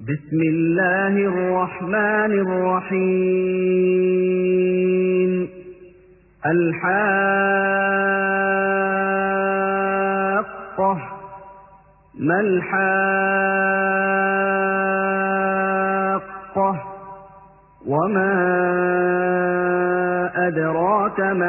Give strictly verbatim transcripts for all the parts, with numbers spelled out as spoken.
بسم الله الرحمن الرحيم. الحاقة. ما الحاقة؟ وما أدراك ما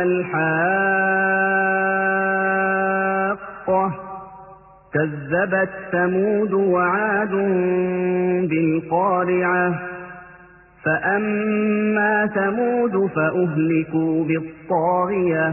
الحاقة؟ كذبت ثمود وعاد بالقارعة. فأما ثمود فأهلكوا بالطاغية،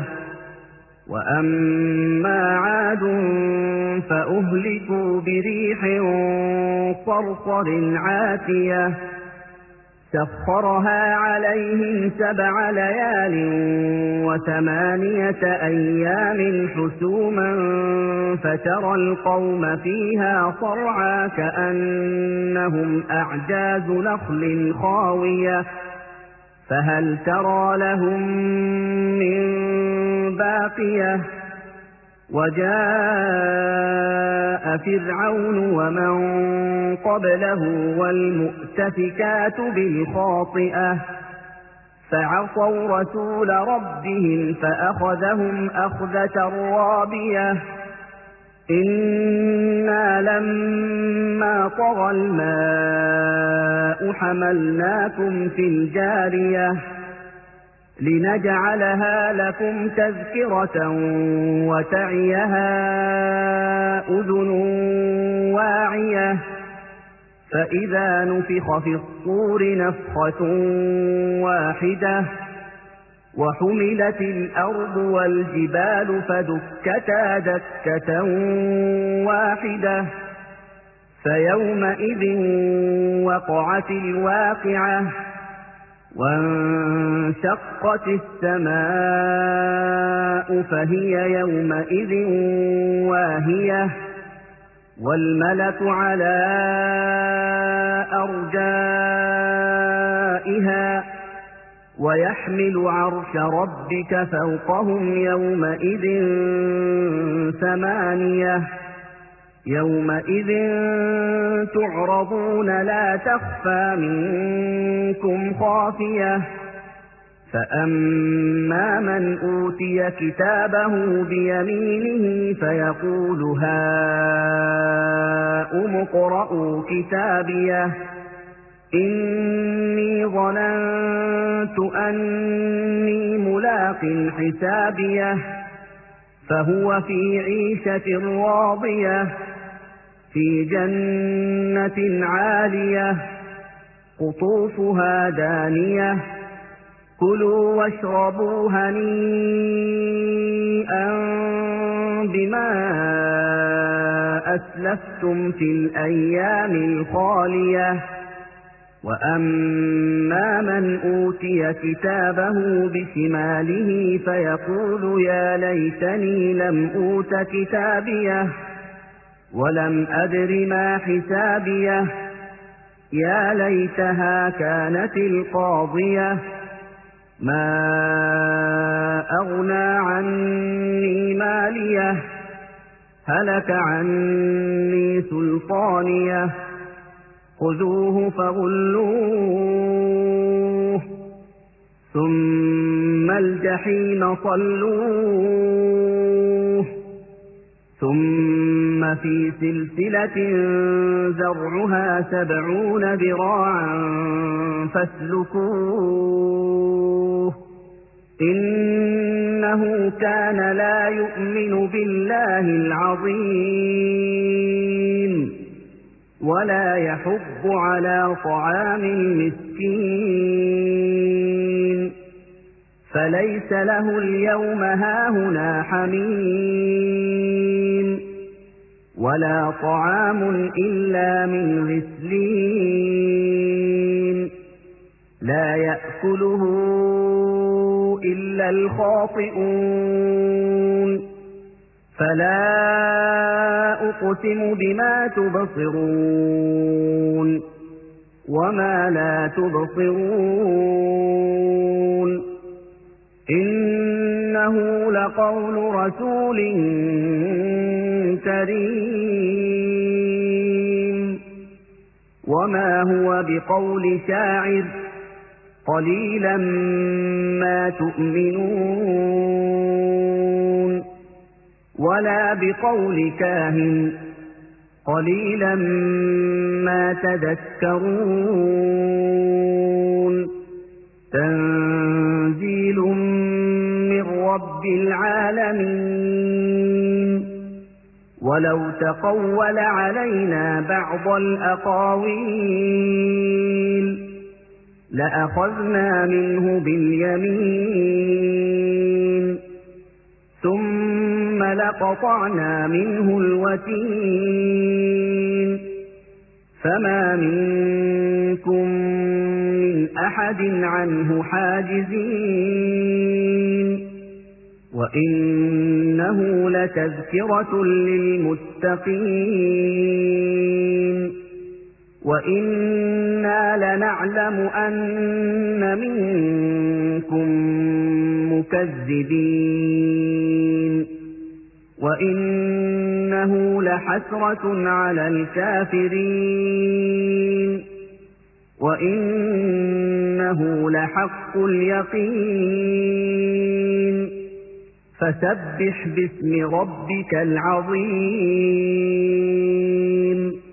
وأما عاد فأهلكوا بريح صرصر عاتية سخرها عليهم سبع ليال وثمانية أيام حسوما فترى القوم فيها صرعى كأنهم أعجاز نخل خاوية فهل ترى لهم من باقية. وجاء فرعون ومن قبله والمؤتفكات بالخاطئة فعصوا رسول ربهم فأخذهم أخذة رابية. إنا لما طغى الماء حملناكم في الجارية لنجعلها لكم تذكرة وتعيها أذن واعية. فإذا نفخ في الصور نفخة واحدة وحملت الأرض والجبال فدكتا دكة واحدة فيومئذ وقعت الواقعة وانشقت السماء فهي يومئذ واهية والملك على أرجائها ويحمل عرش ربك فوقهم يومئذ ثمانية. يومئذ تعرضون لا تخفى منكم خافية. فأما من أوتي كتابه بيمينه فيقول هاؤم اقرءوا كتابيه إني ظننت أني ملاق حسابيه فهو في عيشة راضية في جنة عالية قطوفها دانية كلوا واشربوا هنيئا بما أسلفتم في الأيام الخالية. وأما من أوتي كتابه بشماله فيقول يا ليتني لم أوت كتابيه ولم أدر ما حسابيه يا ليتها كانت القاضية ما أغنى عني ماليه هلك عني سلطانيه خذوه فغلوه ثم الجحيم صلوه ثم في سلسلة زرعها سبعون ذراعا فاسلكوه إنه كان لا يؤمن بالله العظيم ولا يحض على طعام المسكين فليس له اليوم هاهنا حميم ولا طعام إلا من غسلين لا يأكله إلا الخاطئون. فلا أقسم بما تبصرون وما لا تبصرون إنه لقول رسول كريم وما هو بقول شاعر قليلا ما تؤمنون ولا بقول كاهن قليلا ما تذكرون تنزيل من رب العالمين ولو تقول علينا بعض الأقاويل لأخذنا منه باليمين ثم لقطعنا منه الوتين فما منكم من أحد عنه حاجزين وإنه لتذكرة للمتقين وإنا لنعلم أن منكم مكذبين وإنه لحسرة على الكافرين وإنه لحق اليقين فسبح باسم ربك العظيم